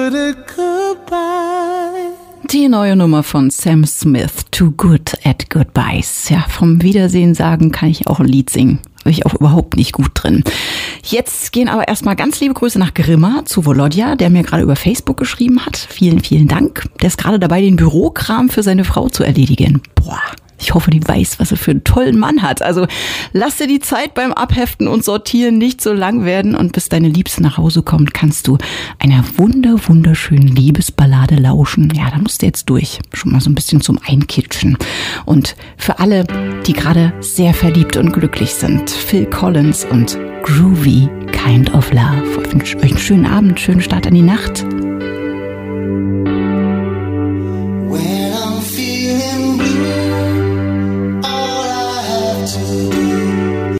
good at goodbye. Die neue Nummer von Sam Smith, Too Good at Goodbyes. Ja, vom Wiedersehen sagen kann ich auch ein Lied singen. Bin ich auch überhaupt nicht gut drin. Jetzt gehen aber erstmal ganz liebe Grüße nach Grimma zu Volodya, der mir gerade über Facebook geschrieben hat. Vielen, vielen Dank. Der ist gerade dabei, den Bürokram für seine Frau zu erledigen. Boah. Ich hoffe, die weiß, was sie für einen tollen Mann hat. Also lass dir die Zeit beim Abheften und Sortieren nicht so lang werden. Und bis deine Liebste nach Hause kommt, kannst du einer wunderschönen Liebesballade lauschen. Ja, da musst du jetzt durch. Schon mal so ein bisschen zum Einkitschen. Und für alle, die gerade sehr verliebt und glücklich sind, Phil Collins und Groovy Kind of Love. Ich wünsche euch einen schönen Abend, schönen Start in die Nacht.